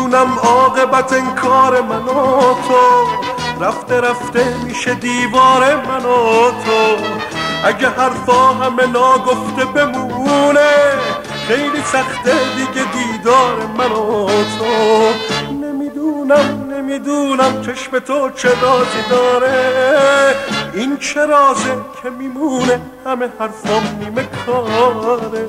نمیدونم عاقبت انکار من و تو، رفته رفته میشه دیوار من و تو. اگه حرفا همه ناگفته بمونه، خیلی سخته دیگه دیدار من و تو. نمیدونم چشم تو چه رازی داره، این چه رازه که میمونه همه حرفام نیمه کاره.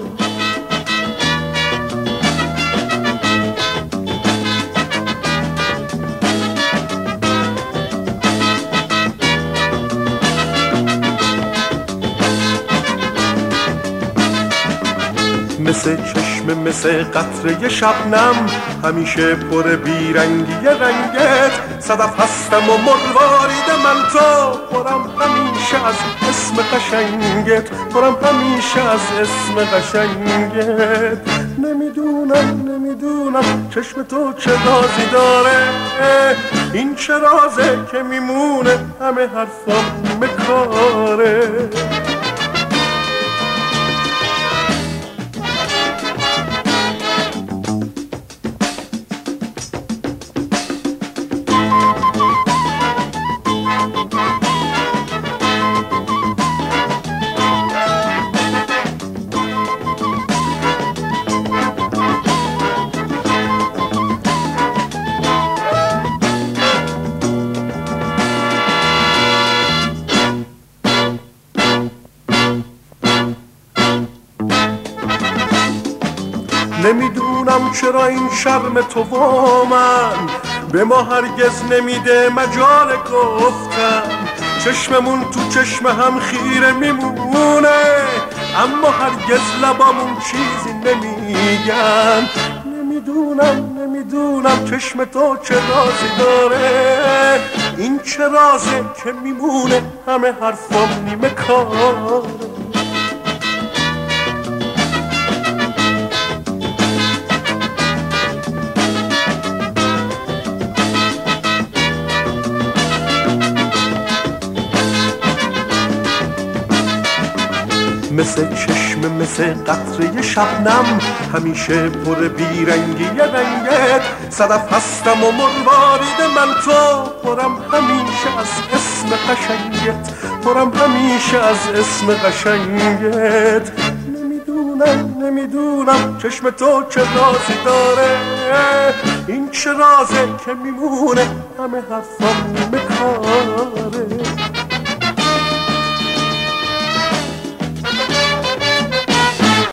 مثل چشم مثل قطره شبنم، همیشه پر بیرنگی رنگت. صدف هستم و مروارید من تو، پرم همیشه از اسم قشنگت، پرم همیشه از اسم قشنگت. نمیدونم چشم تو چه رازی داره، این چه رازه که میمونه همه حرفام نیمه کاره. نمیدونم چرا این شرم تو با من به ما هرگز نمیده مجال گفتن. چشممون تو چشم هم خیره میمونه، اما هرگز لبامون چیزی نمیگن. نمیدونم چشم تو چه رازی داره، این چه رازه که میمونه همه حرفام نیمه کاره. مثل چشم مثل قطره شبنم، همیشه پر بیرنگی رنگت. صدف هستم و مروارید من تو، پرم همیشه از اسم قشنگت، پرم همیشه از اسم قشنگت. نمیدونم چشم تو چه رازی داره، این چه رازه که میمونه همه حرفام نیمه کاره.